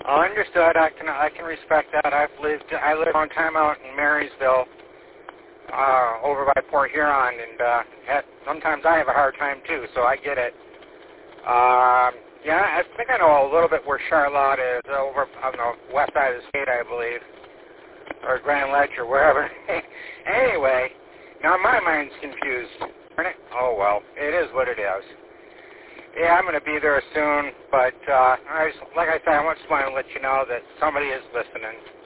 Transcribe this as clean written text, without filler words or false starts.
Understood. I can respect that. I lived a long time out in Marysville, over by Port Huron, and sometimes I have a hard time too. So I get it. Yeah, I think I know a little bit where Charlotte is, over on the west side of the state, I believe, or Grand Ledge, or wherever. Anyway, now my mind's confused. Oh well, it is what it is. Yeah, I'm going to be there soon, but like I said, I just want to let you know that somebody is listening.